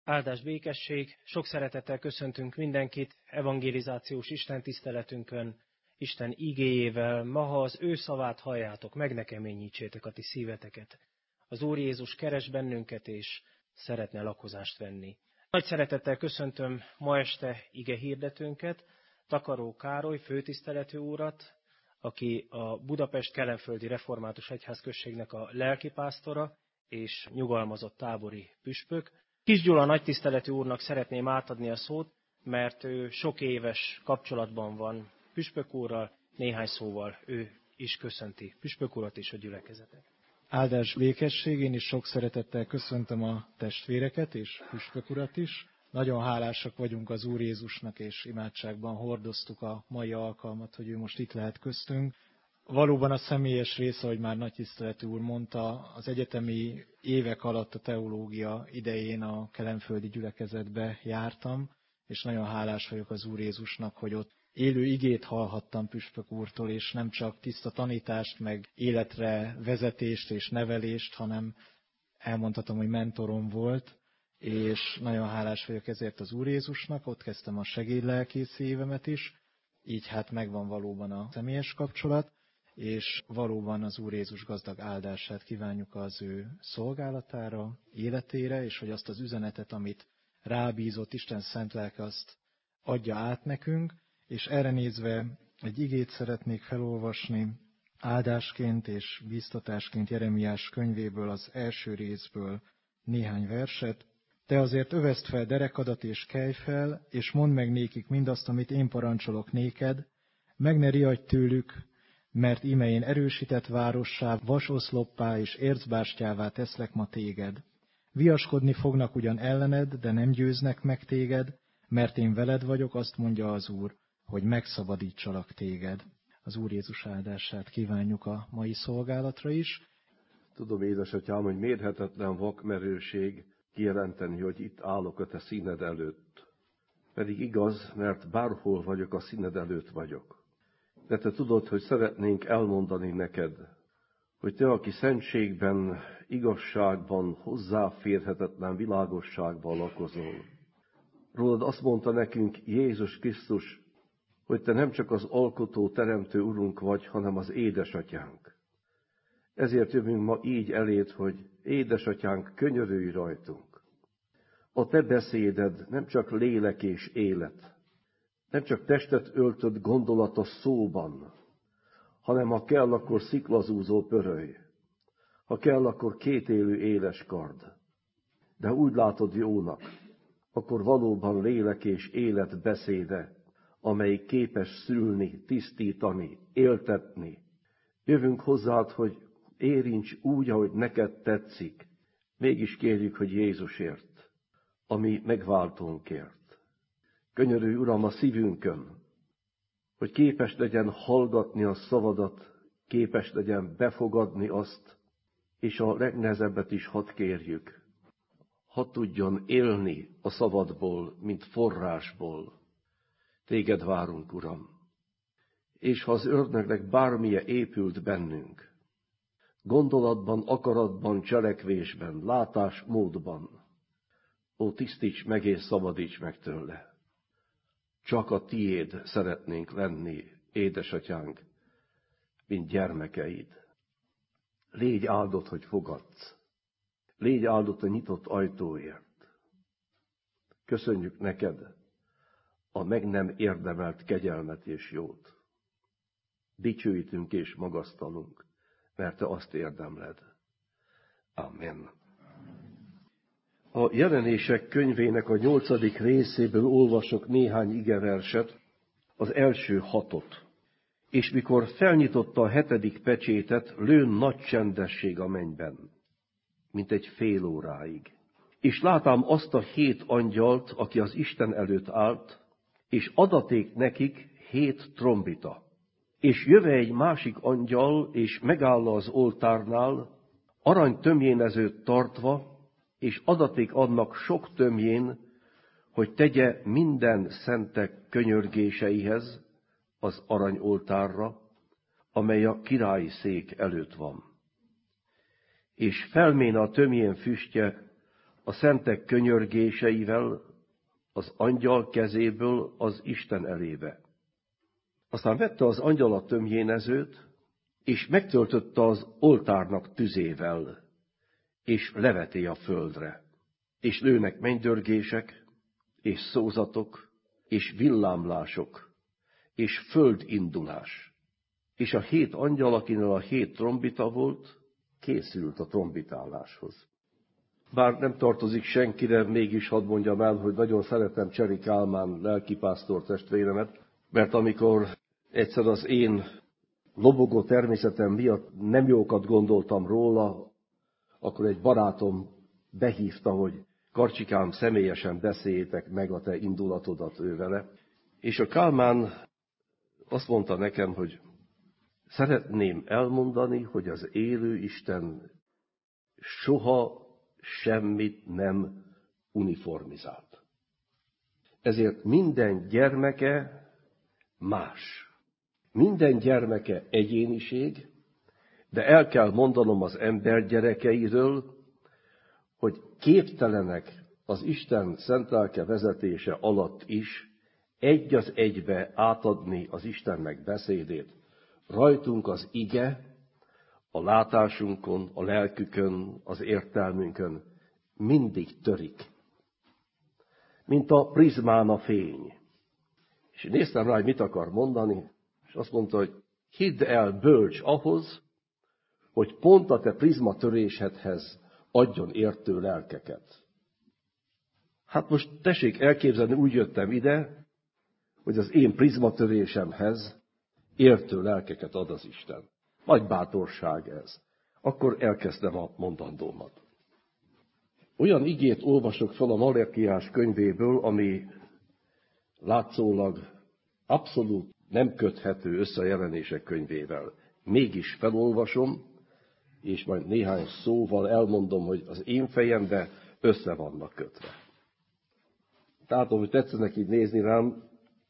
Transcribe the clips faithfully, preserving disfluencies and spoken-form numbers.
Áldás, békesség, sok szeretettel köszöntünk mindenkit evangelizációs Isten tiszteletünkön, Isten igéjével. Ma, ha az ő szavát halljátok, meg ne keményítsétek a ti szíveteket. Az Úr Jézus keres bennünket, és szeretne lakozást venni. Nagy szeretettel köszöntöm ma este ige hirdetőnket, Takaró Károly főtiszteletű urat, aki a Budapest Kelenföldi Református Egyházközségnek a lelkipásztora és nyugalmazott tábori püspök. Kis Gyula nagytiszteletű úrnak szeretném átadni a szót, mert ő sok éves kapcsolatban van püspök úrral, néhány szóval ő is köszönti püspök urat és a gyülekezetet. Áldás, békesség, én is sok szeretettel köszöntöm a testvéreket és püspök urat is. Nagyon hálásak vagyunk az Úr Jézusnak, és imádságban hordoztuk a mai alkalmat, hogy ő most itt lehet köztünk. Valóban a személyes része, ahogy már nagytiszteletű úr mondta, az egyetemi évek alatt a teológia idején a kelenföldi gyülekezetbe jártam, és nagyon hálás vagyok az Úr Jézusnak, hogy ott élő igét hallhattam püspök úrtól, és nem csak tiszta tanítást, meg életre vezetést és nevelést, hanem elmondhatom, hogy mentorom volt, és nagyon hálás vagyok ezért az Úr Jézusnak. Ott kezdtem a segédlelkészi évemet is, így hát megvan valóban a személyes kapcsolat, és valóban az Úr Jézus gazdag áldását kívánjuk az ő szolgálatára, életére, és hogy azt az üzenetet, amit rábízott Isten szent lelke, azt adja át nekünk, és erre nézve egy igét szeretnék felolvasni, áldásként és bíztatásként Jeremiás könyvéből, az első részből néhány verset. Te azért öveszd fel derekadat és kelj fel, és mondd meg nékik mindazt, amit én parancsolok néked, meg ne riadj tőlük, mert íme én erősített várossá, vasoszloppá és ércbástyává teszlek ma téged. Viaskodni fognak ugyan ellened, de nem győznek meg téged, mert én veled vagyok, azt mondja az Úr, hogy megszabadítsalak téged. Az Úr Jézus áldását kívánjuk a mai szolgálatra is. Tudom, édesatyám, hogy mérhetetlen vakmerőség kijelenteni, hogy itt állok a te színed előtt. Pedig igaz, mert bárhol vagyok, a színed előtt vagyok. De te tudod, hogy szeretnénk elmondani neked, hogy te, aki szentségben, igazságban, hozzáférhetetlen világosságban lakozol. Rólad azt mondta nekünk Jézus Krisztus, hogy te nem csak az alkotó, teremtő Urunk vagy, hanem az édesatyánk. Ezért jövünk ma így eléd, hogy édesatyánk, könyörülj rajtunk. A te beszéded nem csak lélek és élet, nem csak testet öltött gondolat a szóban, hanem ha kell, akkor sziklazúzó pöröly, ha kell, akkor kétélű éles kard. De úgy látod jónak, akkor valóban lélek és élet beszéde, amely képes szülni, tisztítani, éltetni. Jövünk hozzád, hogy érints úgy, ahogy neked tetszik. Mégis kérjük, hogy Jézusért, ami megváltónkért. Könyörülj, Uram, a szívünkön, hogy képes legyen hallgatni a szavadat, képes legyen befogadni azt, és a legnehezebbet is hadd kérjük. Hadd tudjon élni a szavadból, mint forrásból. Téged várunk, Uram. És ha az ördögnek bármilyen épült bennünk, gondolatban, akaratban, cselekvésben, látásmódban, ó, tisztíts meg és szabadíts meg tőle. Csak a tiéd szeretnénk lenni, édesatyánk, mint gyermekeid. Légy áldott, hogy fogadsz. Légy áldott a nyitott ajtóért. Köszönjük neked a meg nem érdemelt kegyelmet és jót. Dicsőítünk és magasztalunk, mert te azt érdemled. Amen. A Jelenések könyvének a nyolcadik részéből olvasok néhány igeverset, az első hatot. És mikor felnyitotta a hetedik pecsétet, lőn nagy csendesség a mennyben, mint egy fél óráig. És látám azt a hét angyalt, aki az Isten előtt állt, és adaték nekik hét trombita. És jöve egy másik angyal, és megáll az oltárnál, arany tömjénezőt tartva, és adaték annak sok tömjén, hogy tegye minden szentek könyörgéseihez az aranyoltárra, amely a királyi szék előtt van. És felméne a tömjén füstje a szentek könyörgéseivel az angyal kezéből az Isten elébe. Aztán vette az angyal a tömjénezőt, és megtöltötte az oltárnak tüzével, és leveti a földre. És lőnek mennydörgések, és szózatok, és villámlások, és földindulás. És a hét angyal, akinél a hét trombita volt, készült a trombitáláshoz. Bár nem tartozik senkire, mégis hadd mondjam el, hogy nagyon szeretem Cseri Kálmán lelkipásztor testvéremet, mert amikor egyszer az én lobogó természetem miatt nem jókat gondoltam róla, akkor egy barátom behívta, hogy Karcsikám, személyesen beszéljétek meg a te indulatodat ő vele. És a Kálmán azt mondta nekem, hogy szeretném elmondani, hogy az élő Isten soha semmit nem uniformizált. Ezért minden gyermeke más. Minden gyermeke egyéniség, de el kell mondanom az ember gyerekeiről, hogy képtelenek az Isten szent lelke vezetése alatt is egy az egybe átadni az Istennek beszédét. Rajtunk az ige, a látásunkon, a lelkükön, az értelmünkön mindig törik. Mint a prizmán a fény. És néztem rá, hogy mit akar mondani, és azt mondta, hogy hidd el, bölcs ahhoz, hogy pont a te prizmatörésedhez adjon értő lelkeket. Hát most tessék elképzelni, úgy jöttem ide, hogy az én prizmatörésemhez értő lelkeket ad az Isten. Nagy bátorság ez. Akkor elkezdem a mondandómat. Olyan igét olvasok fel a Malakiás könyvéből, ami látszólag abszolút nem köthető össze a Jelenések könyvével. Mégis felolvasom, és majd néhány szóval elmondom, hogy az én fejembe össze vannak kötve. Tehát, hogy tetszenek így nézni rám,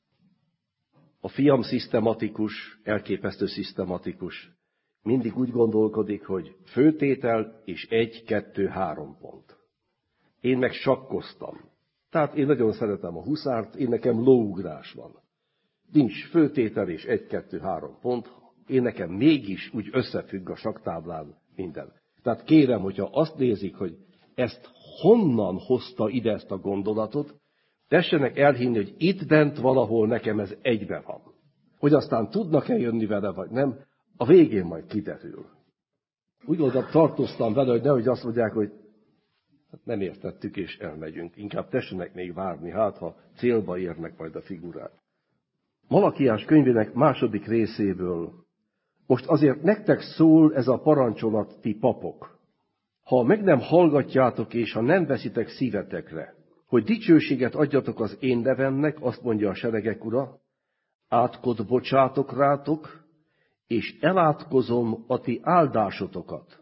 a fiam szisztematikus, elképesztő szisztematikus. Mindig úgy gondolkodik, hogy főtétel és egy, kettő, három pont. Én meg sakkoztam. Tehát én nagyon szeretem a huszárt, én nekem lóugrás van. Nincs főtétel és egy, kettő, három pont, én nekem mégis úgy összefügg a sakktáblán minden. Tehát kérem, hogyha azt nézik, hogy ezt honnan hozta ide ezt a gondolatot, tessenek elhinni, hogy itt bent valahol nekem ez egyben van. Hogy aztán tudnak-e jönni vele, vagy nem, a végén majd kiderül. Úgy oda tartoztam vele, hogy nehogy azt mondják, hogy hát nem értettük és elmegyünk. Inkább tessenek még várni, hát ha célba érnek majd a figurák. Malakiás könyvének második részéből. Most azért nektek szól ez a parancsolat, ti papok. Ha meg nem hallgatjátok és ha nem veszitek szívetekre, hogy dicsőséget adjatok az én nevemnek, azt mondja a seregek ura, átkot bocsátok rátok, és elátkozom a ti áldásotokat.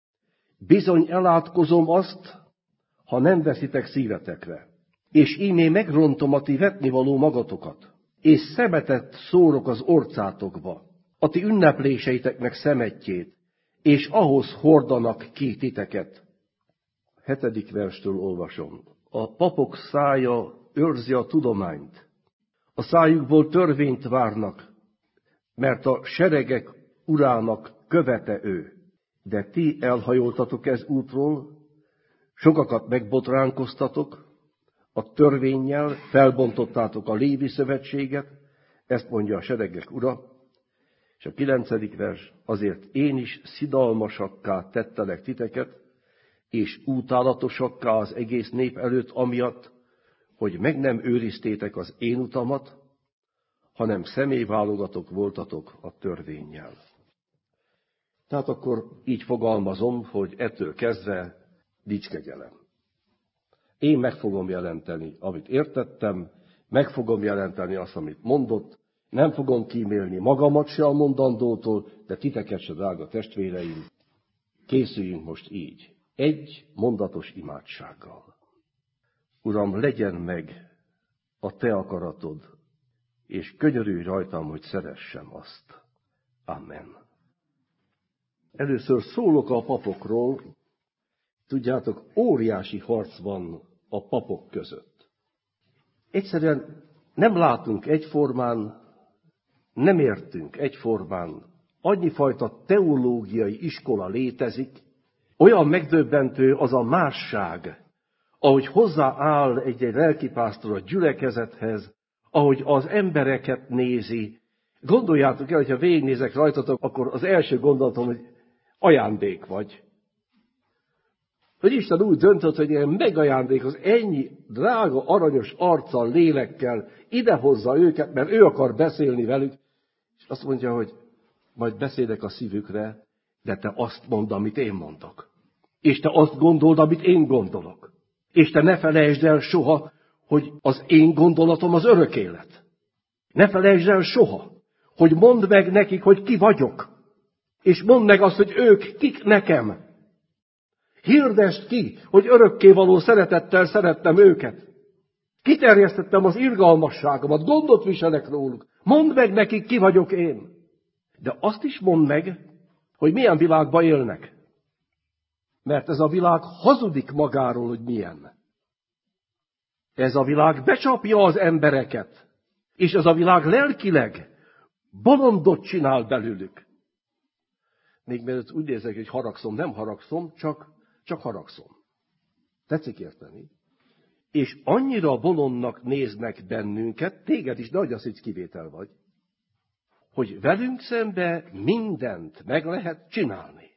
Bizony elátkozom azt, ha nem veszitek szívetekre, és ímé megrontom a ti vetnivaló magatokat, és szemetet szórok az orcátokba, a ti ünnepléseiteknek szemetjét, és ahhoz hordanak ki titeket. Hetedik verstől olvasom. A papok szája őrzi a tudományt. A szájukból törvényt várnak, mert a seregek urának követe ő. De ti elhajoltatok ez útról, sokakat megbotránkoztatok, a törvénnyel felbontottátok a Lévi szövetséget, ezt mondja a seregek ura, és a kilencedik vers, azért én is szidalmasakká tettelek titeket, és utálatosakká az egész nép előtt, amiatt, hogy meg nem őriztétek az én utamat, hanem személyválogatok voltatok a törvénnyel. Tehát akkor így fogalmazom, hogy ettől kezdve nincs kegyelem. Én meg fogom jelenteni, amit értettem, meg fogom jelenteni azt, amit mondott, nem fogom kímélni magamat se a mondandótól, de titeket se, drága testvéreim, készüljünk most így. Egy mondatos imádsággal. Uram, legyen meg a te akaratod, és könyörülj rajtam, hogy szeressem azt. Amen. Először szólok a papokról, Tudjátok, óriási harc van a papok között. Egyszerűen nem látunk egyformán, nem értünk egyformán. Annyi-fajta teológiai iskola létezik, olyan megdöbbentő az a másság, ahogy hozzááll egy-egy lelkipásztor a gyülekezethez, ahogy az embereket nézi. Gondoljátok el, hogyha végignézek rajtatok, akkor az első gondolatom, hogy ajándék vagy. Hogy Isten úgy döntött, hogy ilyen megajándékoz ennyi drága, aranyos arccal, lélekkel, idehozza őket, mert ő akar beszélni velük, és azt mondja, hogy majd beszélek a szívükre, de te azt mondd, amit én mondok. És te azt gondold, amit én gondolok. És te ne felejtsd el soha, hogy az én gondolatom az örök élet. Ne felejtsd el soha, hogy mondd meg nekik, hogy ki vagyok. És mondd meg azt, hogy ők kik nekem. Hirdesd ki, hogy örökkévaló szeretettel szerettem őket. Kiterjesztettem az irgalmasságomat, gondot viselek róluk. Mondd meg nekik, ki vagyok én. De azt is mondd meg, hogy milyen világban élnek. Mert ez a világ hazudik magáról, hogy milyen. Ez a világ becsapja az embereket. És ez a világ lelkileg bolondot csinál belőlük. Még mielőtt úgy nézek, hogy haragszom, nem haragszom, csak, csak haragszom. Tetszik érteni? És annyira bolondnak néznek bennünket, téged is, de hogy az, hogy kivétel vagy, hogy velünk szembe mindent meg lehet csinálni.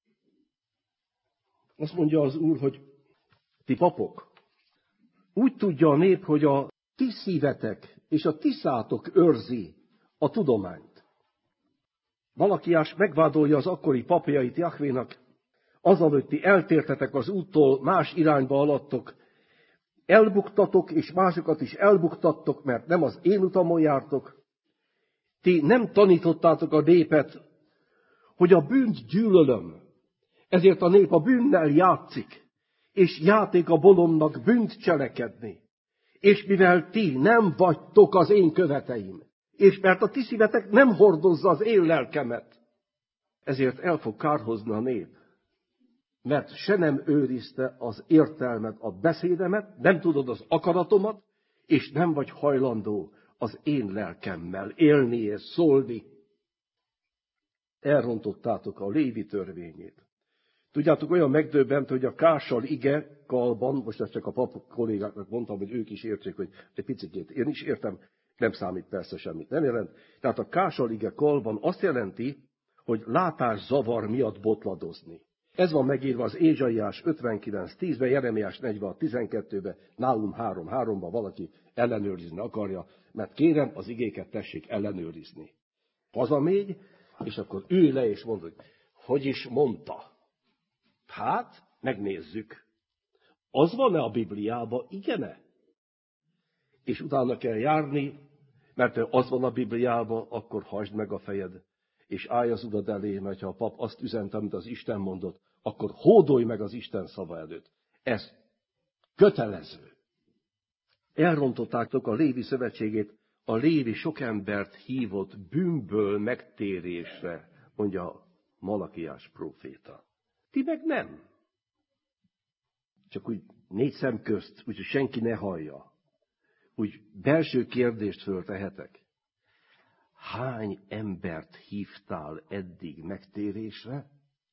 Azt mondja az Úr, hogy ti papok, úgy tudja a nép, hogy a ti szívetek és a ti szátok őrzi a tudományt. Malakiás megvádolja az akkori papjait Jahvénak, azzal, hogy ti eltértetek az úttól, más irányba haladtok, elbuktatok, és másokat is elbuktattok, mert nem az én utamon jártok. Ti nem tanítottátok a népet, hogy a bűnt gyűlölöm, ezért a nép a bűnnel játszik, és játék a bolondnak bűnt cselekedni. És mivel ti nem vagytok az én követeim, és mert a ti szívetek nem hordozza az én lelkemet, ezért el fog kárhozni a nép. Mert se nem őrizte az értelmet, a beszédemet, nem tudod az akaratomat, és nem vagy hajlandó az én lelkemmel élni és szólni. Elrontottátok a Lévi törvényét. Tudjátok, olyan megdöbbent, hogy a kással ige kalban, most ezt csak a pap kollégáknak mondtam, hogy ők is értsék, hogy egy picikét én is értem, nem számít persze semmit, nem jelent. Tehát a kással ige kalban azt jelenti, hogy látászavar miatt botladozni. Ez van megírva az Ézsaiás ötvenkilenc tízben, Jeremiás negyvenhat tizenkettőben, Náum három háromban, valaki ellenőrizni akarja, mert kérem, az igéket tessék ellenőrizni. Hazamegy, és akkor ülj le és mondd, hogy hogy is mondta. Hát, megnézzük. Az van-e a Bibliában? Igen-e? És utána kell járni, mert az van a Bibliában, akkor hajtsd meg a fejed, és állj az Urad elé, mert ha a pap azt üzente, amit az Isten mondott, akkor hódolj meg az Isten szava előtt. Ez kötelező. Elrontottátok a Lévi szövetségét, a Lévi sok embert hívott bűnből megtérésre, mondja Malakiás próféta. Ti meg nem. Csak úgy négy szem közt, úgyhogy senki ne hallja. Úgy belső kérdést föltehetek. Hány embert hívtál eddig megtérésre?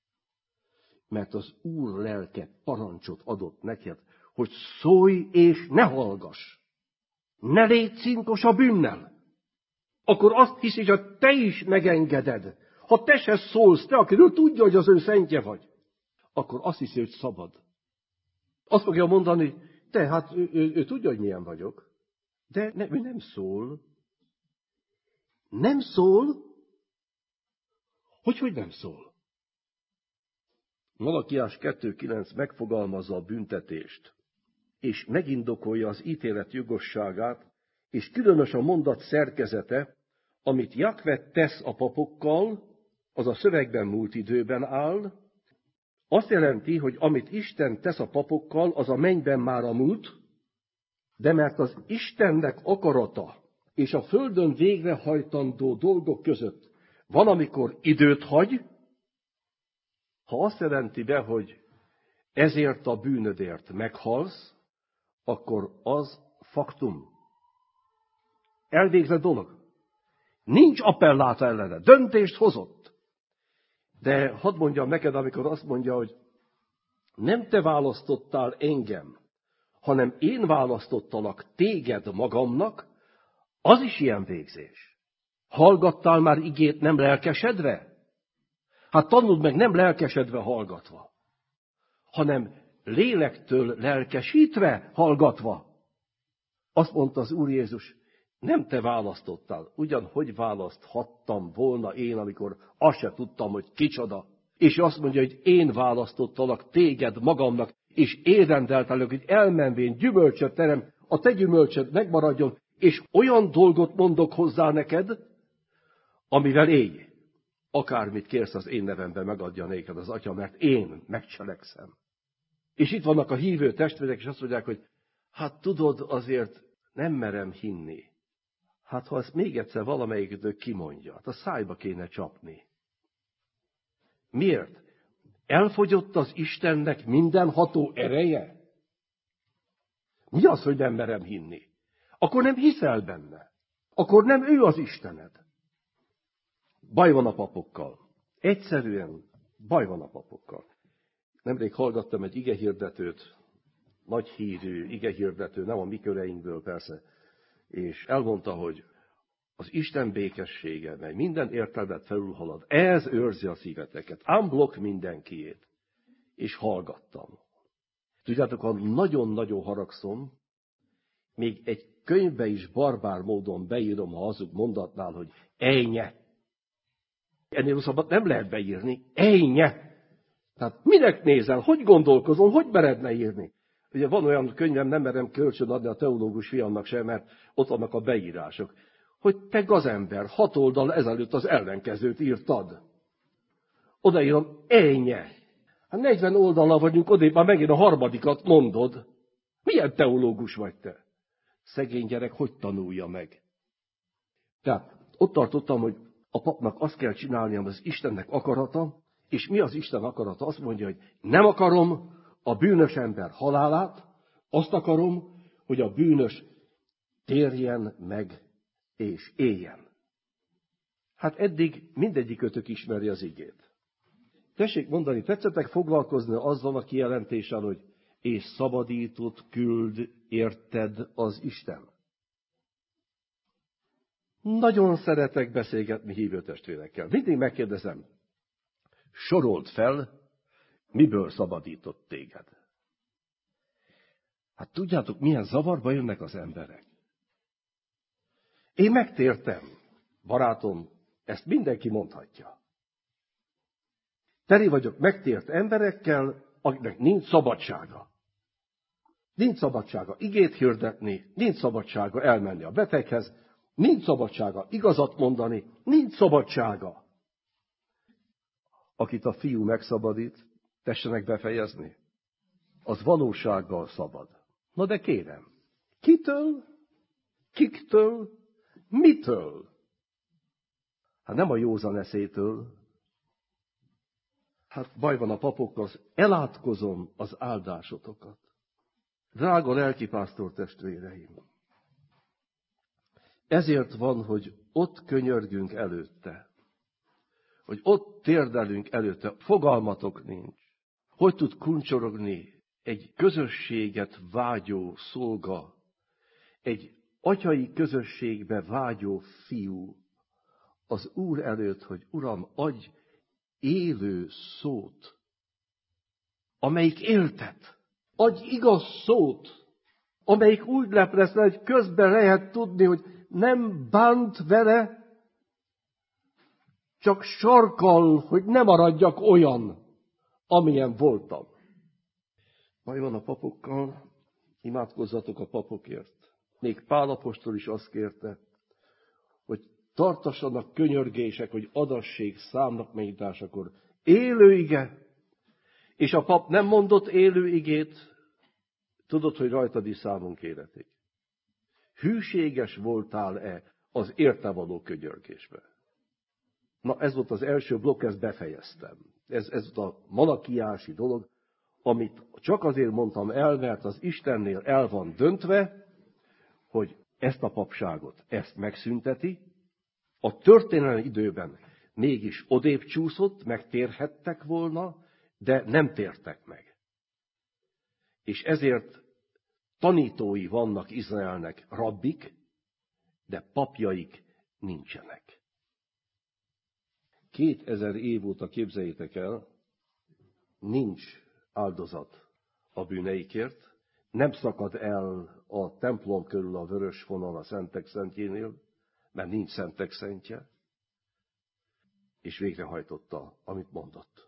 Mert az Úr lelke parancsot adott neked, hogy szólj és ne hallgass. Ne légy cinkos a bűnnel. Akkor azt hiszi, hogy te is megengeded. Ha te se szólsz, te, akiről tudja, hogy az ő szentje vagy, akkor azt hiszi, hogy szabad. Azt fogja mondani, te, hát ő, ő, ő tudja, hogy milyen vagyok. De ne, ő nem szól. Nem szól? Hogy, hogy nem szól? Malakiás kettő kilenc megfogalmazza a büntetést, és megindokolja az ítélet jogosságát, és különös a mondat szerkezete, amit Jahve tesz a papokkal, az a szövegben múlt időben áll, azt jelenti, hogy amit Isten tesz a papokkal, az a mennyben már a múlt, de mert az Istennek akarata és a földön végrehajtandó dolgok között van, amikor időt hagy, ha azt jelenti be, hogy ezért a bűnödért meghalsz, akkor az faktum. Elvégzett dolog. Nincs appelláta ellene. Döntést hozott. De hadd mondjam neked, amikor azt mondja, hogy nem te választottál engem, hanem én választottalak téged magamnak, az is ilyen végzés. Hallgattál már igét nem lelkesedve? Hát tanuld meg nem lelkesedve hallgatva, hanem lélektől lelkesítve hallgatva. Azt mondta az Úr Jézus, nem te választottál, ugyan hogy választhattam volna én, amikor azt se tudtam, hogy kicsoda. És azt mondja, hogy én választottalak téged magamnak, és én rendeltelek, hogy elmenvén gyümölcsöt terem, a te gyümölcsöd megmaradjon, és olyan dolgot mondok hozzá neked, amivel élj. Akármit kérsz az én nevemben, megadja néked az Atya, mert én megcselekszem. És itt vannak a hívő testvérek, és azt mondják, hogy hát tudod, azért nem merem hinni. Hát ha ezt még egyszer valamelyikőtök kimondja, hát a szájba kéne csapni. Miért? Elfogyott az Istennek mindenható ereje? Mi az, hogy nem merem hinni? Akkor nem hiszel benne. Akkor nem ő az Istened. Baj van a papokkal. Egyszerűen baj van a papokkal. Nemrég hallgattam egy igehirdetőt, nagy hírű igehirdető, nem a mi köreinkből persze, és elmondta, hogy az Isten békessége, mely minden értelmet felülhalad, ez őrzi a szíveteket. Unblock mindenkiét. És hallgattam. Tudjátok, ha nagyon-nagyon haragszom, még egy könyvbe is barbár módon beírom, ha azok mondatnál, hogy ejnye. Ennél rosszabbat nem lehet beírni. Ejnye. Tehát minek nézel? Hogy gondolkozol? Hogy meredne írni? Ugye van olyan könyvem, nem merem kölcsön adni a teológus fiamnak sem, mert ott vannak a beírások. Hogy te gazember, hat oldal ezelőtt az ellenkezőt írtad. Odaírom, ejnye. Hát negyven oldalra vagyunk, odébb már megint a harmadikat mondod. Milyen teológus vagy te? Szegény gyerek, hogy tanulja meg? Tehát ott tartottam, hogy a papnak azt kell csinálnia, az Istennek akarata, és mi az Isten akarata? Azt mondja, hogy nem akarom a bűnös ember halálát, azt akarom, hogy a bűnös térjen meg és éljen. Hát eddig mindegyikötök ismeri az igét. Tessék mondani, tetszettek foglalkozni azzal a kijelentéssel, hogy és szabadított küld érted az Isten. Nagyon szeretek beszélgetni hívő testvérekkel. Mindig megkérdezem, sorold fel, miből szabadított téged. Hát tudjátok, milyen zavarba jönnek az emberek. Én megtértem, barátom, ezt mindenki mondhatja. Teli vagyok megtért emberekkel, akiknek nincs szabadsága. Nincs szabadsága igét hirdetni, nincs szabadsága elmenni a beteghez, nincs szabadsága igazat mondani, nincs szabadsága. Akit a fiú megszabadít, tessenek befejezni, az valósággal szabad. Na de kérem, kitől, kiktől, mitől? Hát nem a józan eszétől. Hát baj van a papokkal, elátkozom az áldásotokat. Drága lelkipásztor testvéreim! Ezért van, hogy ott könyörgünk előtte. Hogy ott térdelünk előtte. Fogalmatok nincs. Hogy tud kuncsorogni egy közösséget vágyó szolga, egy atyai közösségbe vágyó fiú az Úr előtt, hogy Uram, adj élő szót, amelyik éltet. Adj igaz szót, amelyik úgy leplezne, hogy közben lehet tudni, hogy nem bánt vele, csak sarkal, hogy ne maradjak olyan, amilyen voltam. Baj van a papokkal, imádkozzatok a papokért. Még Pál apostol is azt kérte, hogy tartassanak könyörgések, hogy adassék számnak megnyitásakor. Élő ige. És a pap nem mondott élő igét, tudod, hogy rajtad is számon kéretik. Hűséges voltál-e az érte való könyörgésbe? Na ez volt az első blokk, ezt befejeztem. Ez, ez volt a malakiási dolog, amit csak azért mondtam el, mert az Istennél el van döntve, hogy ezt a papságot, ezt megszünteti, a történelmi időben mégis odébb csúszott, megtérhettek volna, de nem tértek meg. És ezért tanítói vannak Izraelnek, rabbik, de papjaik nincsenek. Kétezer év óta képzeljétek el, nincs áldozat a bűneikért, nem szakad el a templom körül a vörös vonal a Szentek Szentjénél, mert nincs Szentek Szentje, és végrehajtotta, amit mondott.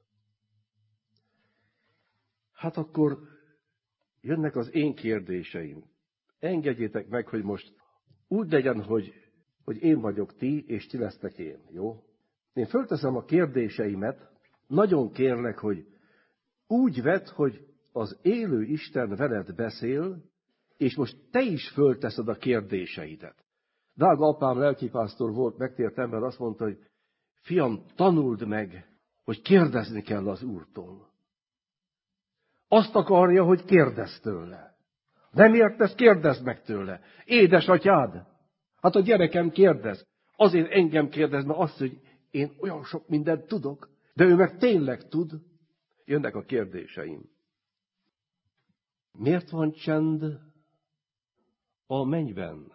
Hát akkor jönnek az én kérdéseim. Engedjétek meg, hogy most úgy legyen, hogy, hogy én vagyok ti, és ti lesztek én, jó? Én fölteszem a kérdéseimet, nagyon kérlek, hogy úgy vedd, hogy az élő Isten veled beszél, és most te is fölteszed a kérdéseidet. Drága apám lelkipásztor volt, megtért ember, azt mondta, hogy fiam, tanuld meg, hogy kérdezni kell az Úrtól. Azt akarja, hogy kérdezz tőle. Nem értesz, kérdezd meg tőle. Édesatyád, hát a gyerekem kérdez. Azért engem kérdez, mert azt, hogy én olyan sok mindent tudok, de ő meg tényleg tud. Jönnek a kérdéseim. Miért van csend a mennyben?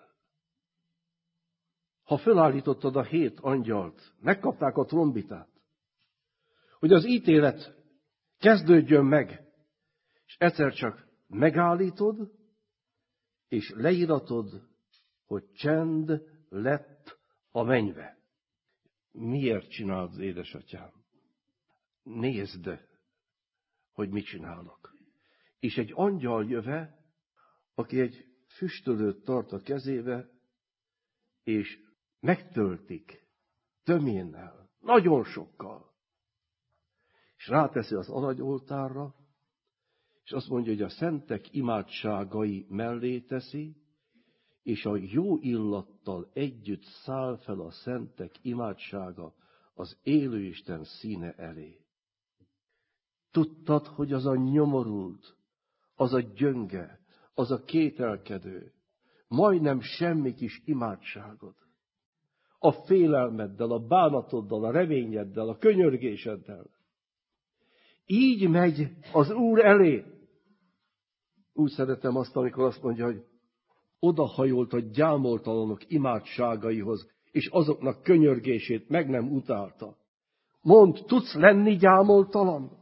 Ha fölállítottad a hét angyalt, megkapták a trombitát, hogy az ítélet kezdődjön meg, és egyszer csak megállítod, és leíratod, hogy csend lett a mennybe. Miért csinálod, édesatyám? Nézd, hogy mit csinálok. És egy angyal jöve, aki egy füstölőt tart a kezébe, és megtöltik töménnel, nagyon sokkal. És ráteszi az aranyoltárra, és azt mondja, hogy a szentek imádságai mellé teszi, és a jó illattal együtt száll fel a szentek imádsága az élő Isten színe elé. Tudtad, hogy az a nyomorult, az a gyönge, az a kételkedő, majdnem semmi kis imádságod, a félelmeddel, a bánatoddal, a reményeddel, a könyörgéseddel, így megy az Úr elé. Úgy szeretem azt, amikor azt mondja, hogy odahajolt a gyámoltalanok imádságaihoz, és azoknak könyörgését meg nem utálta. Mondd, tudsz lenni gyámoltalan?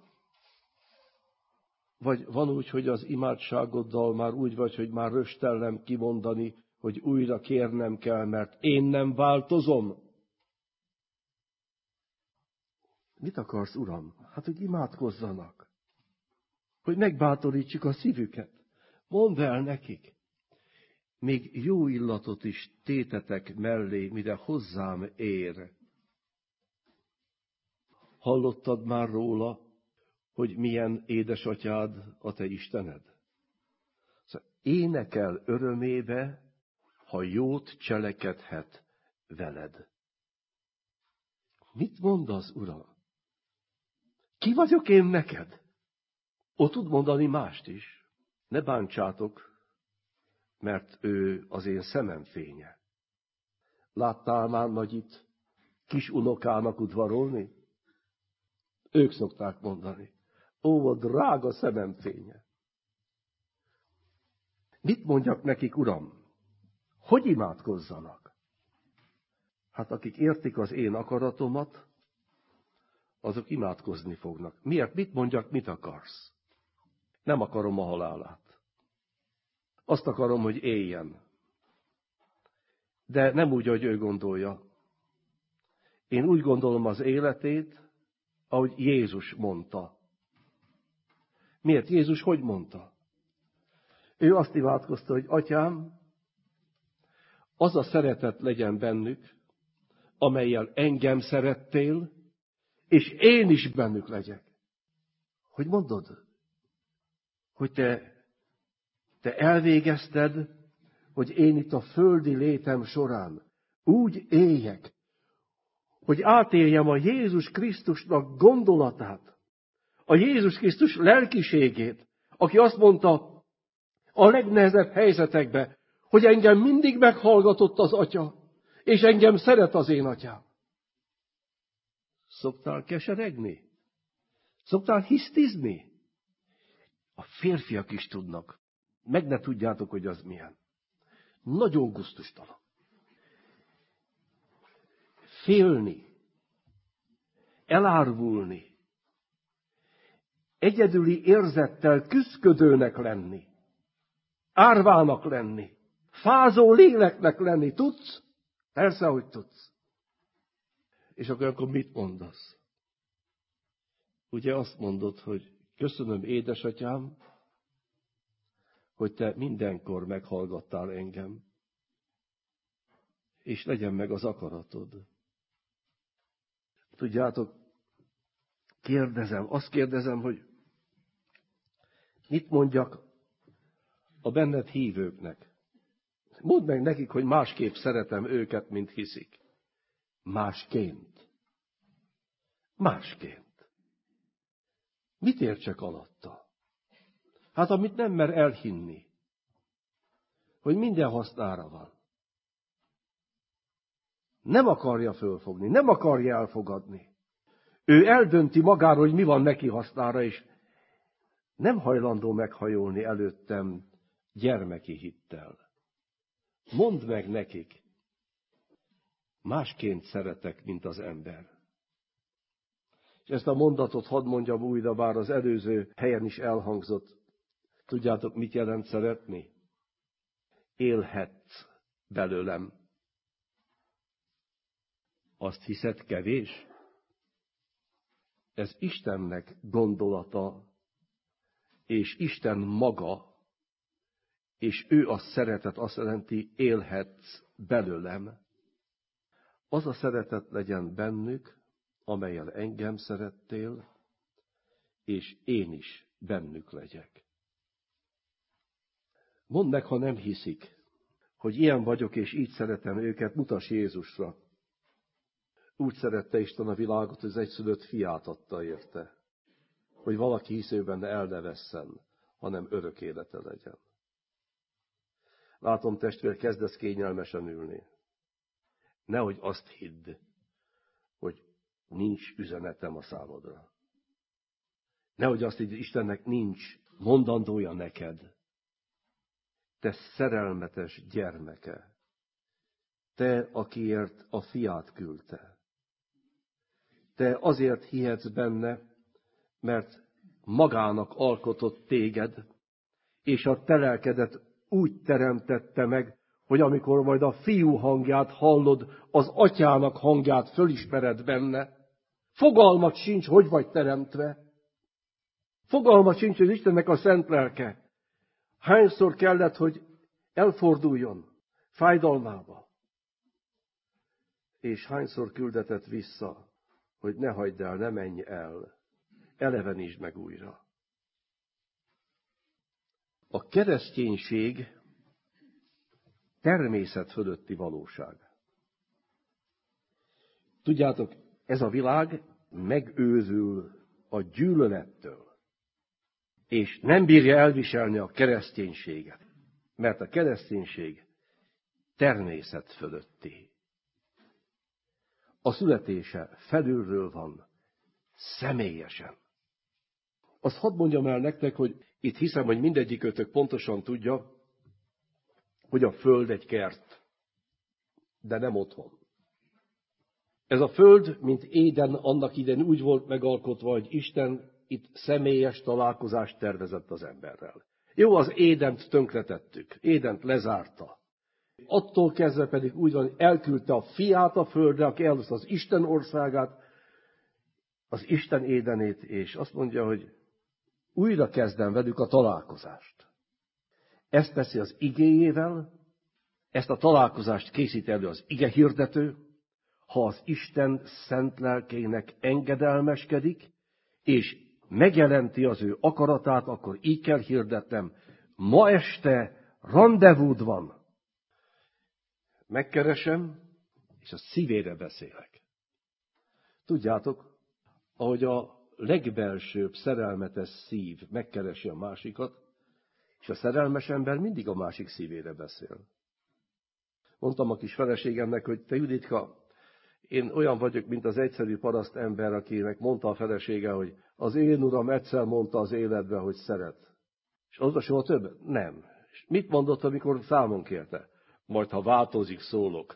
Vagy van úgy, hogy az imádságoddal már úgy vagy, hogy már röstellem kimondani, hogy újra kérnem kell, mert én nem változom? Mit akarsz, Uram? Hát, hogy imádkozzanak. Hogy megbátorítsuk a szívüket. Mondd el nekik. Még jó illatot is tétetek mellé, mire hozzám ér. Hallottad már róla, hogy milyen édesatyád a te Istened? Szóval énekel örömébe, ha jót cselekedhet veled. Mit mondasz, Uram? Ki vagyok én neked? Ott tud mondani mást is. Ne bántsátok, mert ő az én szemem fénye. Láttál már nagyit kis unokának udvarolni? Ők szokták mondani. Ó, a drága szemem fénye. Mit mondjak nekik, Uram? Hogy imádkozzanak? Hát akik értik az én akaratomat, azok imádkozni fognak. Miért? Mit mondjak, mit akarsz? Nem akarom a halálát. Azt akarom, hogy éljen. De nem úgy, ahogy ő gondolja. Én úgy gondolom az életét, ahogy Jézus mondta. Miért? Jézus hogy mondta? Ő azt imádkozta, hogy Atyám, az a szeretet legyen bennük, amellyel engem szerettél, és én is bennük legyek. Hogy mondod? Hogy te, te elvégezted, hogy én itt a földi létem során úgy éljek, hogy átéljem a Jézus Krisztusnak gondolatát, a Jézus Krisztus lelkiségét, aki azt mondta a legnehezebb helyzetekben, hogy engem mindig meghallgatott az Atya, és engem szeret az én Atyám. Szoktál keseregni? Szoktál hisztizni? A férfiak is tudnak. Meg ne tudjátok, hogy az milyen. Nagyon gusztustalan. Félni. Elárvulni. Egyedüli érzettel küszködőnek lenni. Árvának lenni. Fázó léleknek lenni. Tudsz? Persze, hogy tudsz. És akkor, akkor mit mondasz? Ugye azt mondod, hogy köszönöm, édesatyám, hogy te mindenkor meghallgattál engem, és legyen meg az akaratod. Tudjátok, kérdezem, azt kérdezem, hogy mit mondjak a benned hívőknek. Mondd meg nekik, hogy másképp szeretem őket, mint hiszik. Másként. Másként. Mit értsek alatta? Hát amit nem mer elhinni, hogy minden hasznára van. Nem akarja fölfogni, nem akarja elfogadni. Ő eldönti magáról, hogy mi van neki hasznára, és nem hajlandó meghajolni előttem gyermeki hittel. Mondd meg nekik, másként szeretek, mint az ember. És ezt a mondatot hadd mondjam újra, bár az előző helyen is elhangzott. Tudjátok, mit jelent szeretni? Élhetsz belőlem. Azt hiszed kevés? Ez Istennek gondolata, és Isten maga, és ő a szeretet azt jelenti, élhetsz belőlem. Az a szeretet legyen bennük, amellyel engem szerettél, és én is bennük legyek. Mondd meg, ha nem hiszik, hogy ilyen vagyok, és így szeretem őket, mutass Jézusra. Úgy szerette Isten a világot, hogy az egyszülött fiát adta érte, hogy valaki hisz benne el ne vesszen, hanem örök élete legyen. Látom, testvér, kezdesz kényelmesen ülni. Nehogy azt hidd, hogy nincs üzenetem a számodra. Nehogy azt hidd, hogy Istennek nincs mondandója neked. Te szerelmetes gyermeke. Te, akiért a fiát küldte. Te azért hihetsz benne, mert magának alkotott téged, és a te lelkedet úgy teremtette meg, hogy amikor majd a fiú hangját hallod, az atyának hangját fölismered benne. Fogalmat sincs, hogy vagy teremtve. Fogalmat sincs, hogy Istennek a szent lelke hányszor kellett, hogy elforduljon fájdalmába. És hányszor küldetett vissza, hogy ne hagyd el, ne menj el, elevenítsd meg újra. A kereszténység természet fölötti valóság. Tudjátok, ez a világ megőzül a gyűlölettől, és nem bírja elviselni a kereszténységet, mert a kereszténység természet fölötti. A születése felülről van, személyesen. Azt hadd mondjam el nektek, hogy itt hiszem, hogy mindegyikötök pontosan tudja, hogy a föld egy kert, de nem otthon. Ez a föld, mint Éden, annak idején úgy volt megalkotva, hogy Isten itt személyes találkozást tervezett az emberrel. Jó, az Édent tönkretettük, Édent lezárta. Attól kezdve pedig úgy van, hogy elküldte a fiát a földre, aki elhozta az Isten országát, az Isten Édenét, és azt mondja, hogy újra kezdem velük a találkozást. Ezt teszi az igéjével, ezt a találkozást készít elő az ige hirdető, ha az Isten szent lelkének engedelmeskedik, és megjelenti az ő akaratát, akkor így kell hirdetnem, ma este randevúd van. Megkeresem, és a szívére beszélek. Tudjátok, ahogy a legbelsőbb szerelmetes szív megkeresi a másikat, és a szerelmes ember mindig a másik szívére beszél. Mondtam a kis feleségemnek, hogy te Juditka, én olyan vagyok, mint az egyszerű paraszt ember, akinek mondta a felesége, hogy az én uram egyszer mondta az életben, hogy szeret. És azra soha több? Nem. És mit mondott, amikor számon kérte? Majd, ha változik, szólok.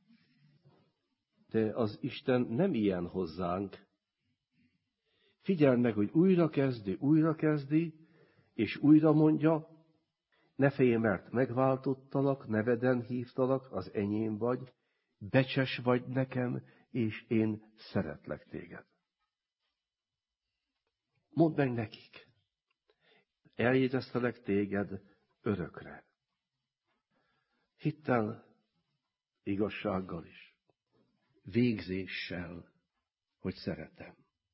De az Isten nem ilyen hozzánk. Figyeld meg, hogy újra kezdi, újra kezdi, és újra mondja, ne félj, mert megváltottalak, neveden hívtalak, az enyém vagy, becses vagy nekem, és én szeretlek téged. Mondd meg nekik, eljegyeztelek téged örökre. Hittel, igazsággal is, végzéssel, hogy szeretem.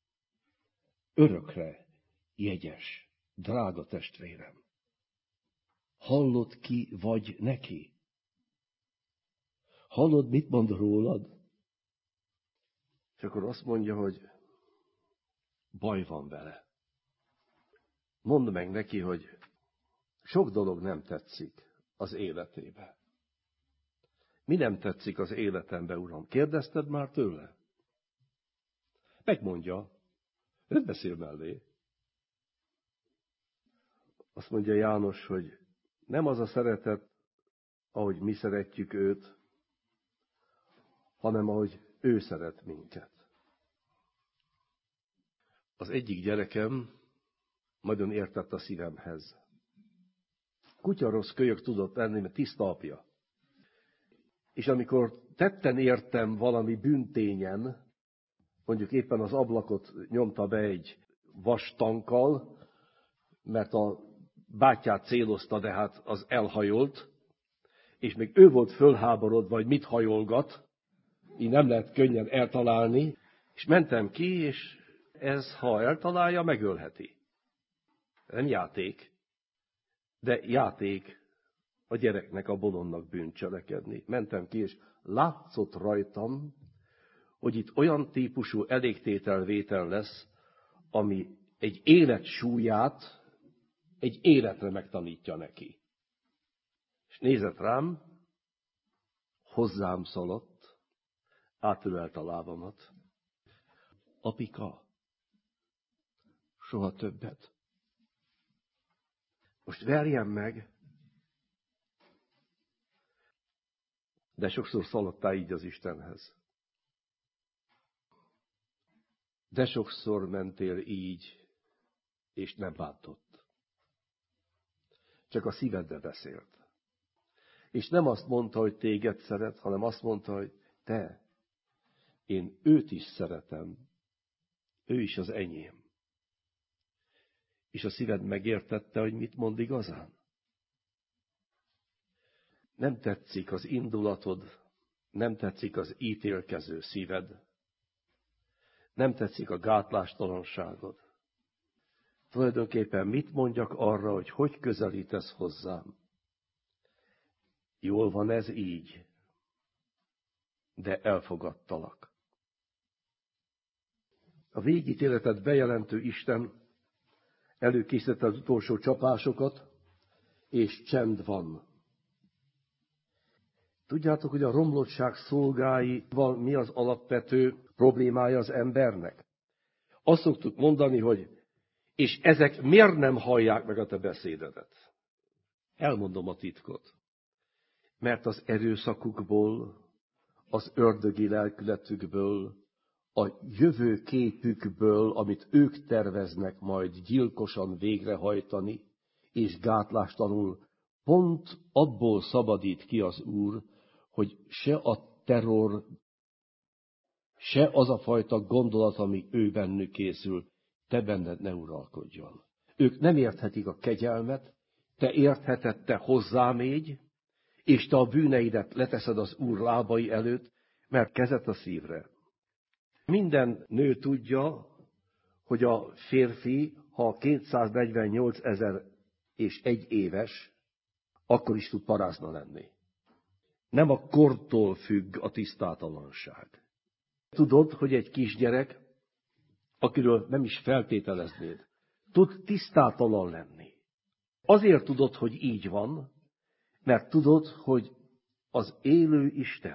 Örökre jegyes, drága testvérem. Hallod, ki vagy neki? Hallod, mit mond rólad? És akkor azt mondja, hogy baj van vele. Mondd meg neki, hogy sok dolog nem tetszik az életébe. Mi nem tetszik az életembe, Uram? Kérdezted már tőle? Megmondja. Ő beszél mellé. Azt mondja János, hogy nem az a szeretet, ahogy mi szeretjük őt, hanem ahogy ő szeret minket. Az egyik gyerekem nagyon értett a szívemhez. Kutya rossz kölyök tudott lenni, mert tiszta apja. És amikor tetten értem valami bűntényen, mondjuk éppen az ablakot nyomta be egy vastankkal, mert a bátyját célozta, de hát az elhajolt, és még ő volt fölháborodva, hogy mit hajolgat, így nem lehet könnyen eltalálni, és mentem ki, és ez, ha eltalálja, megölheti. Nem játék, de játék a gyereknek, a bolondnak bűnt cselekedni. Mentem ki, és látszott rajtam, hogy itt olyan típusú elégtételvétel lesz, ami egy élet súlyát egy életre megtanítja neki. És nézett rám, hozzám szaladt, átölelt a lábamat. Apika, soha többet. Most verjem meg. De sokszor szaladtál így az Istenhez. De sokszor mentél így, és nem bántott. Csak a szívedbe beszélt. És nem azt mondta, hogy téged szeret, hanem azt mondta, hogy te, én őt is szeretem, ő is az enyém. És a szíved megértette, hogy mit mond igazán? Nem tetszik az indulatod, nem tetszik az ítélkező szíved, nem tetszik a gátlástalanságod. Tulajdonképpen mit mondjak arra, hogy hogy közelítesz hozzám? Jól van ez így, de elfogadtalak. A végítéletet bejelentő Isten előkészítette az utolsó csapásokat, és csend van. Tudjátok, hogy a romlottság szolgáival mi az alapvető problémája az embernek? Azt szoktuk mondani, hogy és ezek miért nem hallják meg a te beszédedet? Elmondom a titkot. Mert az erőszakukból, az ördögi lelkületükből, a jövőképükből, amit ők terveznek majd gyilkosan végrehajtani, és gátlástalanul, pont abból szabadít ki az Úr, hogy se a terror, se az a fajta gondolat, ami ő bennük készül, te benned ne uralkodjon. Ők nem érthetik a kegyelmet, te értheted, te hozzám égy, és te a bűneidet leteszed az Úr lábai előtt, mert kezet a szívre. Minden nő tudja, hogy a férfi, ha kétszáznegyvennyolc ezer és egy éves, akkor is tud parázna lenni. Nem a kortól függ a tisztátalanság. Tudod, hogy egy kisgyerek akiről nem is feltételeznéd, tud tisztátalan lenni. Azért tudod, hogy így van, mert tudod, hogy az élő Isten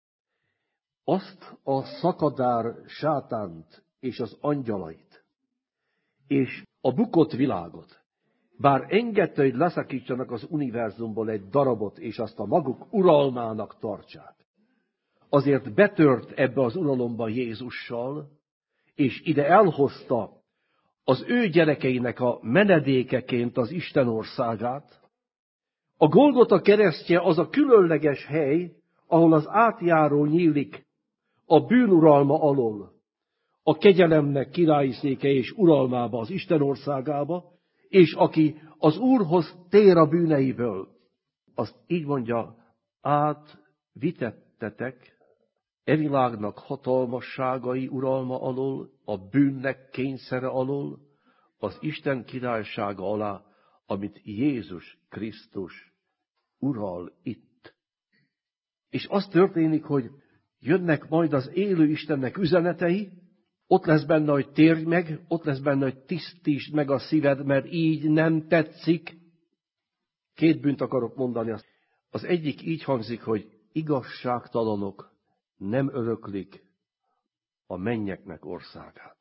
azt a szakadár sátánt és az angyalait, és a bukott világot, bár engedte, hogy leszakítsanak az univerzumból egy darabot, és azt a maguk uralmának tartsák, azért betört ebbe az uralomba Jézussal, és ide elhozta az ő gyerekeinek a menedékeként az Isten országát. A Golgota keresztje az a különleges hely, ahol az átjáró nyílik a bűnuralma alól, a kegyelemnek királyi széke és uralmába, az Isten országába, és aki az Úrhoz tér a bűneiből, azt így mondja, átvitettetek e világnak hatalmasságai uralma alól, a bűnnek kényszere alól, az Isten királysága alá, amit Jézus Krisztus ural itt. És az történik, hogy jönnek majd az élő Istennek üzenetei, ott lesz benne, hogy térj meg, ott lesz benne, hogy tisztítsd meg a szíved, mert így nem tetszik. Két bűnt akarok mondani. Az egyik így hangzik, hogy igazságtalanok nem öröklik a mennyeknek országát.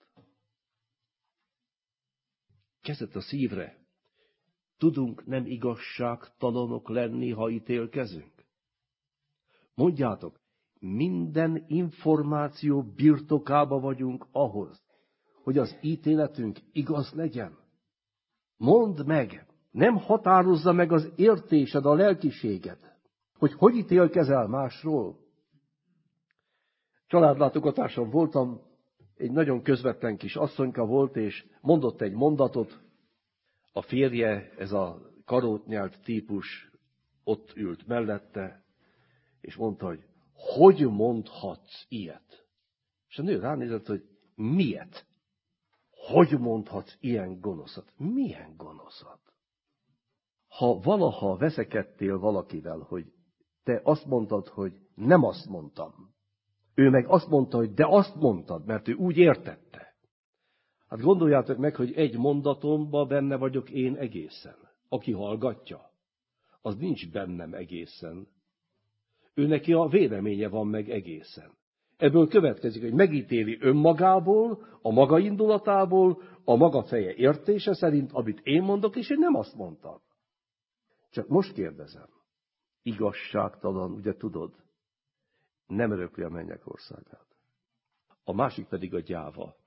Kezet a szívre. Tudunk nem igazságtalanok lenni, ha ítélkezünk? Mondjátok, minden információ birtokába vagyunk ahhoz, hogy az ítéletünk igaz legyen. Mondd meg, nem határozza meg az értésed, a lelkiséged, hogy hogy ítélkezel másról. Családlátogatáson voltam, egy nagyon közvetlen kis asszonyka volt, és mondott egy mondatot. A férje, ez a karótnyelt típus, ott ült mellette, és mondta, hogy hogy mondhatsz ilyet? És a nő ránézett, hogy miért? Hogy mondhatsz ilyen gonoszat? Milyen gonoszat? Ha valaha veszekedtél valakivel, hogy te azt mondtad, hogy nem azt mondtam, ő meg azt mondta, hogy de azt mondtad, mert ő úgy értette. Hát gondoljátok meg, hogy egy mondatomban benne vagyok én egészen. Aki hallgatja, az nincs bennem egészen. Ő neki a véleménye van meg egészen. Ebből következik, hogy megítéli önmagából, a maga indulatából, a maga feje értése szerint, amit én mondok, és én nem azt mondtam. Csak most kérdezem, igazságtalan, ugye tudod, nem örökli a mennyek országát. A másik pedig a gyáva.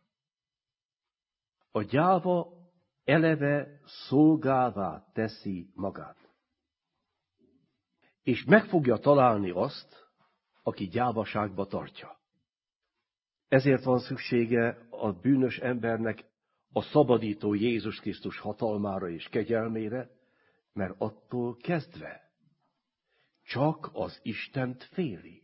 A gyáva eleve szolgává teszi magát. És meg fogja találni azt, aki gyávaságba tartja. Ezért van szüksége a bűnös embernek a szabadító Jézus Krisztus hatalmára és kegyelmére, mert attól kezdve csak az Istent féli.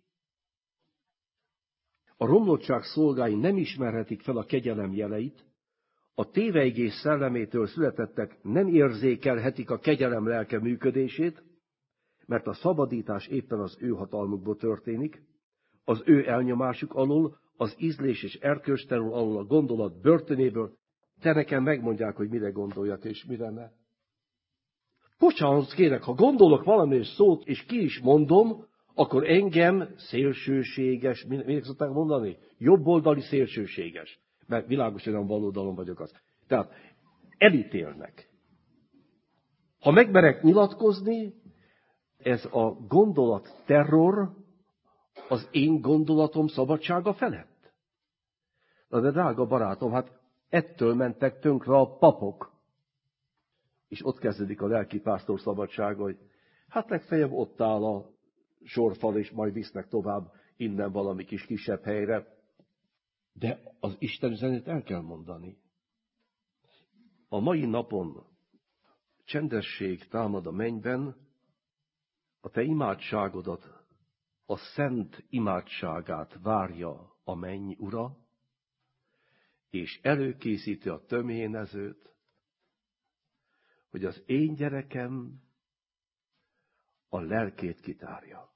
A romlottság szolgái nem ismerhetik fel a kegyelem jeleit, a tévejgés szellemétől születettek nem érzékelhetik a kegyelem lelke működését, mert a szabadítás éppen az ő hatalmukból történik, az ő elnyomásuk alól, az ízlés és erkölcsterül alól, a gondolat börtönéből. Te nekem megmondják, hogy mire gondoljak és mire ne. Bocsánat kérek, ha gondolok valami szót, és ki is mondom, akkor engem szélsőséges, minek szokták mondani? Jobboldali szélsőséges. Mert világos, hogy nem baloldalon vagyok az. Tehát elítélnek. Ha megmerek nyilatkozni, ez a gondolat terror az én gondolatom szabadsága felett. Na de drága barátom, hát ettől mentek tönkre a papok. És ott kezdődik a lelkipásztor szabadsága, hogy hát legfeljebb ott áll a sorfal, és majd visznek tovább innen valami kis kisebb helyre. De az Isten üzenetét el kell mondani. A mai napon csendesség támad a mennyben, a te imádságodat, a szent imádságát várja a menny ura, és előkészíti a töménezőt, hogy az én gyerekem a lelkét kitárja.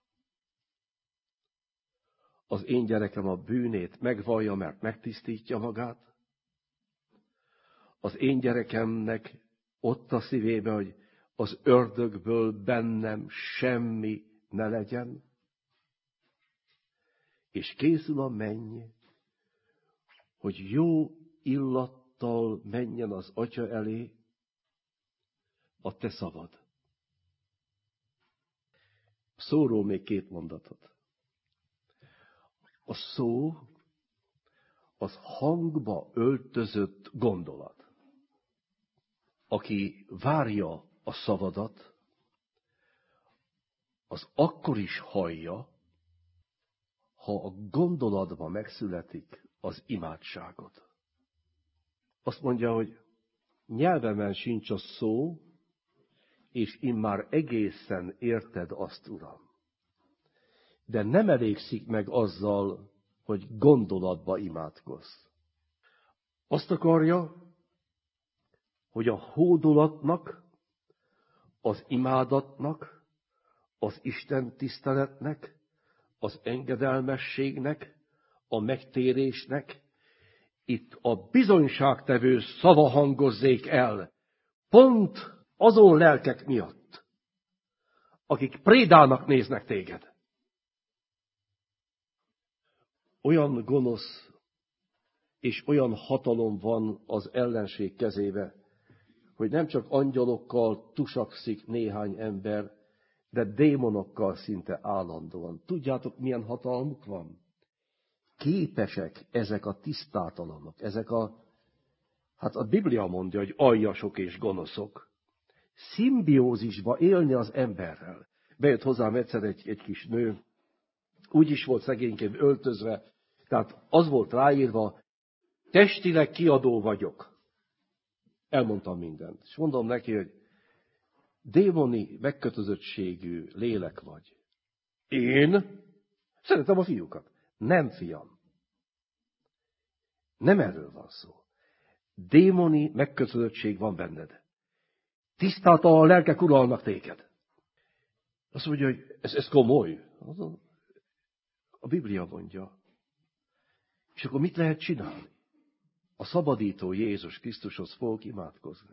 Az én gyerekem a bűnét megvallja, mert megtisztítja magát, az én gyerekemnek ott a szívébe, hogy az ördögből bennem semmi ne legyen, és készül a menny, hogy jó illattal menjen az Atya elé a te szavad. A szóról még két mondatot. A szó az hangba öltözött gondolat. Aki várja a szavadat, az akkor is hallja, ha a gondolatban megszületik az imádságot. Azt mondja, hogy nyelvemen sincs a szó, és immár egészen érted azt, Uram. De nem elégszik meg azzal, hogy gondolatba imádkozz. Azt akarja, hogy a hódolatnak, az imádatnak, az Isten tiszteletnek, az engedelmességnek, a megtérésnek itt a bizonyságtevő szava hangozzék el, pont azon lelkek miatt, akik prédának néznek téged. Olyan gonosz és olyan hatalom van az ellenség kezébe, hogy nem csak angyalokkal tusakszik néhány ember, de démonokkal szinte állandóan. Tudjátok, milyen hatalmuk van? Képesek ezek a tisztátalanok, ezek a, hát a Biblia mondja, hogy aljasok és gonoszok, szimbiózisba élni az emberrel. Bejött hozzám egyszer egy, egy kis nő, úgy is volt szegényként öltözve, tehát az volt ráírva, testileg kiadó vagyok. Elmondtam mindent. És mondom neki, hogy démoni megkötözöttségű lélek vagy. Én szeretem a fiúkat. Nem, fiam. Nem erről van szó. Démoni megkötözöttség van benned. Tisztátalan lelkek uralnak téged. Azt mondja, hogy ez, ez komoly. A Biblia mondja. És akkor mit lehet csinálni? A szabadító Jézus Krisztushoz fogok imádkozni.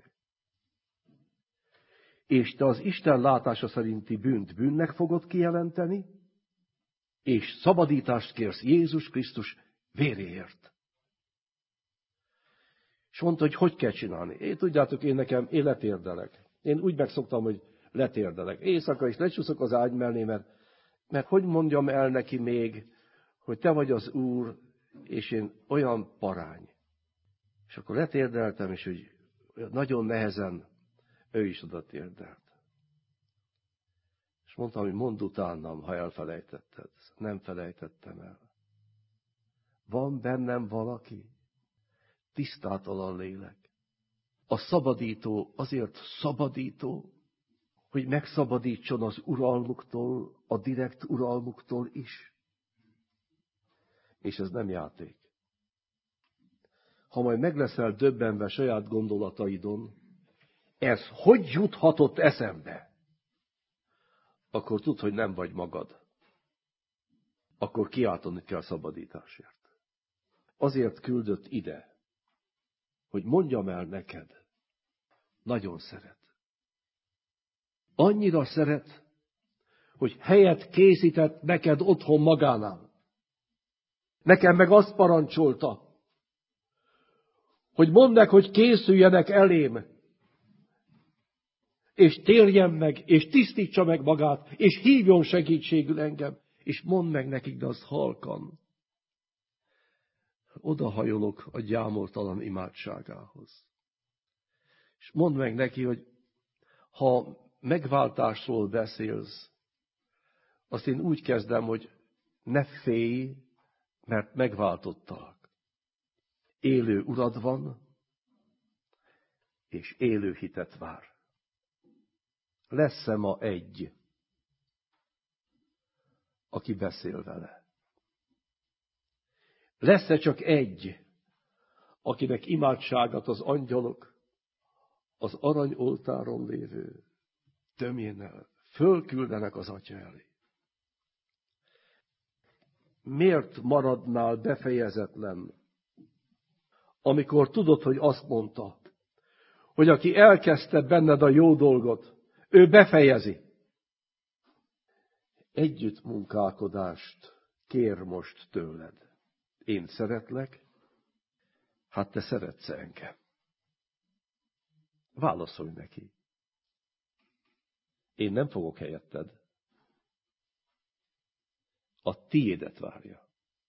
És te az Isten látása szerinti bűnt bűnnek fogod kijelenteni, és szabadítást kérsz Jézus Krisztus véréért. És mondta, hogy hogy kell csinálni. Én tudjátok, én nekem, én letérdelek. Én úgy megszoktam, hogy letérdelek. Éjszaka is lecsúszok az ágy mellé, mert, mert hogy mondjam el neki még, hogy te vagy az Úr, és én olyan parány. És akkor letérdeltem, és hogy nagyon nehezen ő is oda térdelt. És mondtam, hogy mondd utánam, ha elfelejtetted. Nem felejtettem el. Van bennem valaki, tisztátalan lélek. A szabadító azért szabadító, hogy megszabadítson az uralmuktól, a direkt uralmuktól is. És ez nem játék. Ha majd meg leszel döbbenve saját gondolataidon, ez hogy juthatott eszembe? Akkor tudd, hogy nem vagy magad. Akkor kiáltani kell szabadításért. Azért küldött ide, hogy mondjam el neked, nagyon szeret. Annyira szeret, hogy helyet készített neked otthon magánál. Nekem meg azt parancsolta, hogy mondd meg, hogy készüljenek elém, és térjen meg, és tisztítsa meg magát, és hívjon segítségül engem, és mondd meg nekik, de az halkan. Odahajolok a gyámoltalan imádságához. És mondd meg neki, hogy ha megváltásról beszélsz, azt én úgy kezdem, hogy ne félj, mert megváltottalak. Élő urad van, és élő hitet vár. Lesz-e ma egy, aki beszél vele? Lesz-e csak egy, akinek imádságát az angyalok az aranyoltáron lévő tömjénnel fölküldenek az Atya elé? Miért maradnál befejezetlen, amikor tudod, hogy azt mondta, hogy aki elkezdte benned a jó dolgot, ő befejezi. Együttmunkálkodást kér most tőled. Én szeretlek, hát te szeretsz engem. Válaszolj neki. Én nem fogok helyetted. A tiédet várja.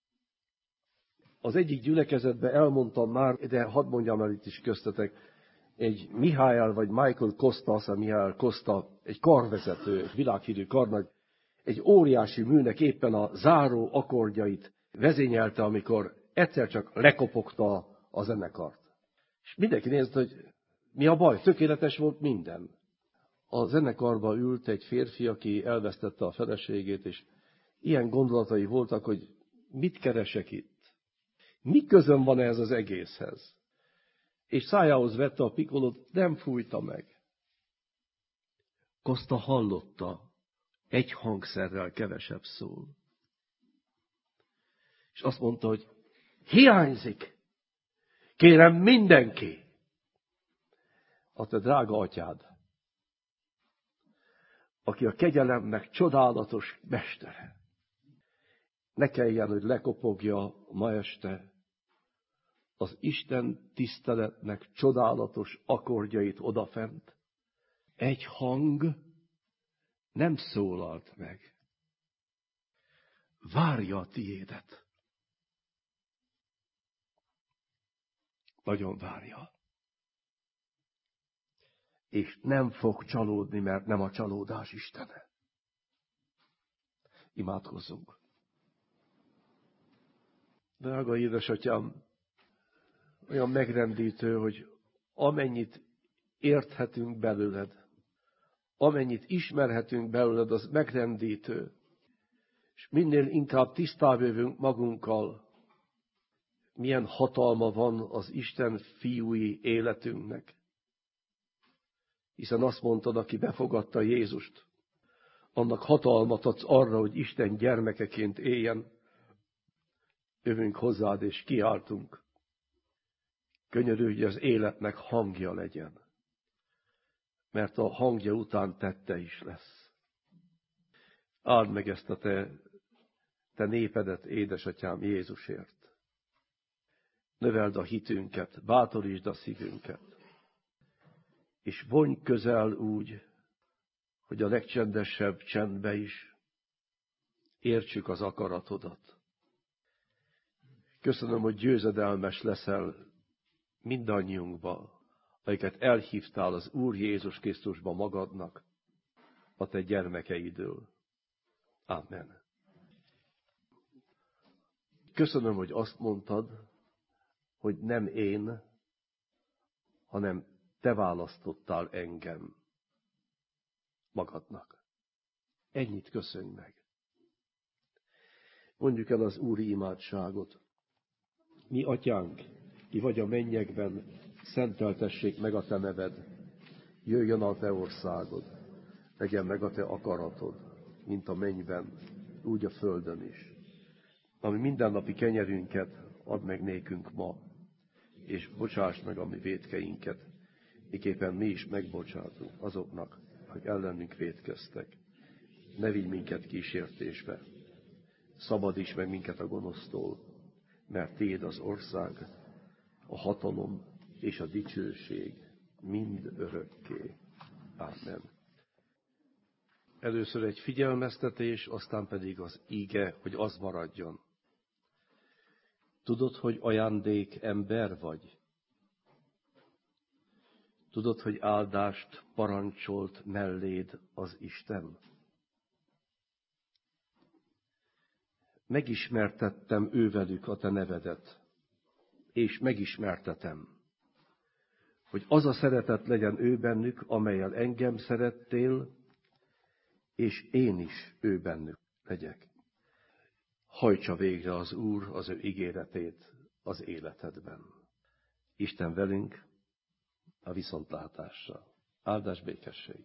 Az egyik gyülekezetben elmondtam már, de hadd mondjam el itt is köztetek, egy Mihály vagy Michael Costa, azt hiszem Mihály Costa, egy karvezető, egy világhírű karnagy, egy óriási műnek éppen a záró akkordjait vezényelte, amikor egyszer csak lekopogta a zenekart. És mindenki nézte, hogy mi a baj, tökéletes volt minden. A zenekarba ült egy férfi, aki elvesztette a feleségét, és ilyen gondolatai voltak, hogy mit keresek itt? Mi közöm van ez az egészhez? És szájához vette a pikolót, nem fújta meg. Costa hallotta, egy hangszerrel kevesebb szól. És azt mondta, hogy hiányzik. Kérem mindenki. A te drága atyád, aki a kegyelemnek csodálatos mestere. Ne kelljen, hogy lekopogja ma este az Isten tiszteletnek csodálatos akkordjait odafent. Egy hang nem szólalt meg. Várja a tiédet. Nagyon várja. És nem fog csalódni, mert nem a csalódás istene. Imádkozzunk. Drága édesatyám, olyan megrendítő, hogy amennyit érthetünk belőled, amennyit ismerhetünk belőled, az megrendítő. És minél inkább tisztább jövünk magunkkal, milyen hatalma van az Isten fiúi életünknek. Hiszen azt mondtad, aki befogadta Jézust, annak hatalmat adsz arra, hogy Isten gyermekeként éljen. Jövünk hozzád és kiáltunk. Könyörülj, hogy az életnek hangja legyen. Mert a hangja után tette is lesz. Áld meg ezt a te, te népedet, édesatyám, Jézusért. Növeld a hitünket, bátorítsd a szívünket. És vonj közel úgy, hogy a legcsendesebb csendbe is értsük az akaratodat. Köszönöm, hogy győzedelmes leszel mindannyiunkba, akiket elhívtál az Úr Jézus Krisztusba magadnak, a te gyermekeidől. Amen. Köszönöm, hogy azt mondtad, hogy nem én, hanem te választottál engem magadnak. Ennyit köszönj meg. Mondjuk el az úri imádságot. Mi atyánk, ki vagy a mennyekben, szenteltessék meg a te neved. Jöjjön a te országod, legyen meg a te akaratod, mint a mennyben, úgy a földön is. Ami mindennapi kenyerünket add meg nékünk ma, és bocsáss meg a mi vétkeinket, miképpen mi is megbocsátunk azoknak, akik ellenünk vétkeztek. Ne vigy minket kísértésbe, szabadíts meg minket a gonosztól, mert tiéd az ország, a hatalom és a dicsőség mind örökké. Amen. Először egy figyelmeztetés, aztán pedig az íge, hogy az maradjon. Tudod, hogy ajándék ember vagy? Tudod, hogy áldást parancsolt melléd az Isten? Megismertettem ővelük a te nevedet, és megismertetem, hogy az a szeretet legyen ő bennük, amellyel engem szerettél, és én is ő bennük legyek. Hajtsa végre az Úr az ő ígéretét az életedben. Isten velünk, a viszontlátásra. Áldás békesség!